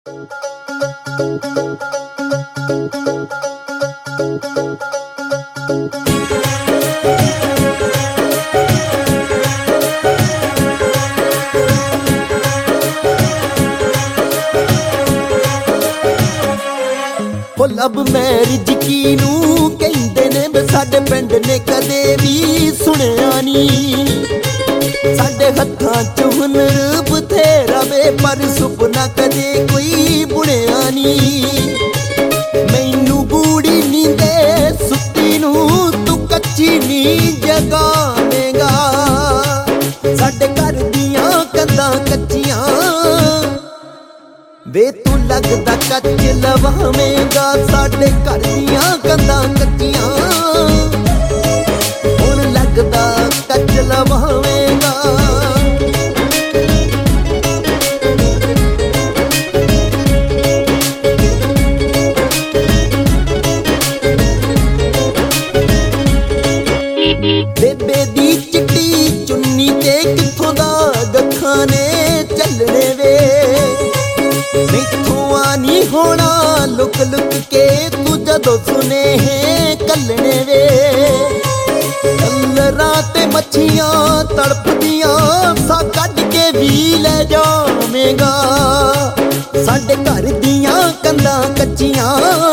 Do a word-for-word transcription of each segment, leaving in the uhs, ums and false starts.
Love marriage किनू कहंदे ने वे साडे पिंड ने कदे भी सुनिया नी। साडे हत्थां च हुनर बथेरा वे पर सुपना कदे कोई बुनिया नी। मैनू बूढ़ी नींदे सुत्ती नू तू कच्ची नी जगावेगा। साडे घर दियां कंधां कच्चियां वे तू लगदा कच लवावेगा। साडे घर दियां कंधां कच्चियां हुण लगदा कच लवावेगा। बेबे दी चिट्टी चुन्नी ते कित्थों दा गखां ने चलने वे। मैथों आनी होना लुक लुक के तू जदों सुने हैं कलने वे। कलरां ते मच्छियां तड़पदियां सा कढ के भी ले जावेगा। साडे घर दियां कंधां कच्चियां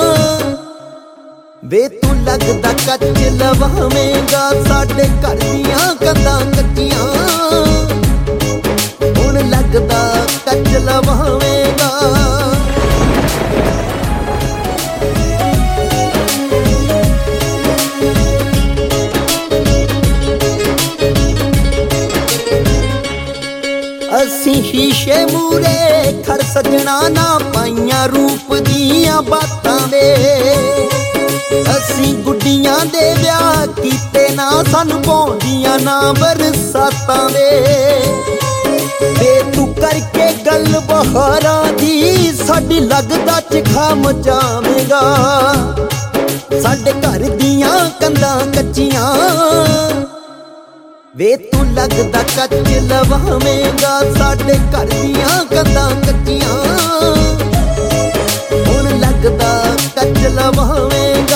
वे तू लगदा कच लवावेगा। साडे घर दियां कंधां कच्चियां हुण लगदा कच लवावेगा। असीं शीशे मूरे खड़ सजना ना पाइयां रूप दियां बातां वे। असीं गुड्डियां दे विआह कीते ना सानू पौंदियां ना बरसातां वे। वे तू करके गल बहारां दी साडी लगदा चिखा मचावेगा। साडे घर दियां कंधां कच्चियां वे तू लगदा कच लवावेगा। साडे घर दियां कंधां कच्चियां हुण लगदा कच लवावेगा।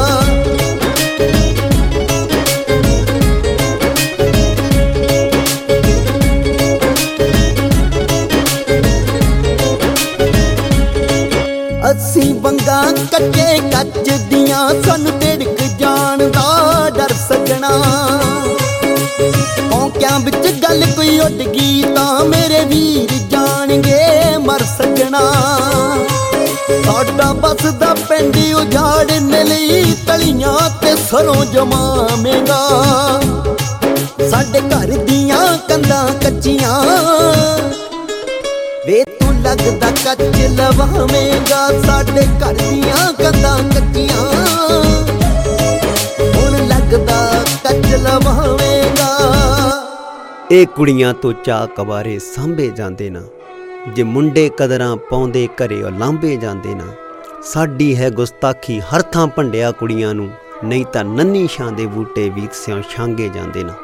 असीं वंगां कच्चे कच दियां सानू तिड़क जाण दा डर सजना। औंकियां विच गल कोई उड गई तां मेरे वीर जाणगे मर सजना। साडा बसदा पिंड उजाड़ने लई तलियां ते सरों जमावेगा। साडे घर दियां कंधां कच्चियां वे तू लगदा कच लवावेगा। साडे घर दियां कंधां कच्चियां हुण लगदा कच लवावेगा। ਇਹ ਕੁੜੀਆਂ ਤੋਂ ਚਾਅ ਕਵਾਰੇ ਸਾਂਭੇ ਜਾਂਦੇ ਨਾ। ਜੇ ਮੁੰਡੇ ਕਦਰਾਂ ਪਾਉਂਦੇ ਘਰੇ ਉਲਾਂਭੇ ਜਾਂਦੇ ਨਾ। ਸਾਡੀ ਹੈ ਗੁਸਤਾਖੀ ਹਰ ਥਾਂ ਭੰਡਿਆ ਕੁੜੀਆਂ ਨੂੰ। ਨਹੀਂ ਤਾਂ ਨੰਨੀ ਛਾਂ ਦੇ ਬੂਟੇ ਵੀਤ ਸਿਆਂ ਛਾਂਗੇ ਜਾਂਦੇ ਨਾ।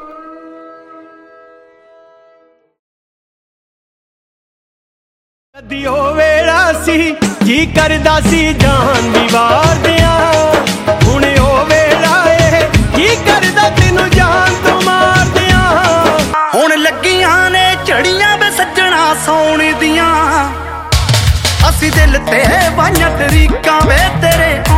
ਕਦੀ ਉਹ ਵੇਲਾ ਸੀ ਜੀ ਕਰਦਾ ਸੀ ਜਾਨ ਦੀ ਵਾਰ ਦਿਆਂ। ਹੁਣ ਉਹ ਵੇਲਾ ਏ ਕੀ ਕਰਦਾ ਤੈਨੂੰ ਜਾਨ ਤੋਂ ਮਾਰ ਦਿਆਂ। ਹੁਣ ਲੱਗੀਆਂ ਨੇ ਝੜੀਆਂ ਵੇ ਸੱਜਣਾ ਸੌਣ ਦੀਆਂ। ਅਸੀਂ ਦਿਲ ਤੇ ਵਾਈਆਂ ਤਰੀਕਾਂ ਵੇ ਤੇਰੇ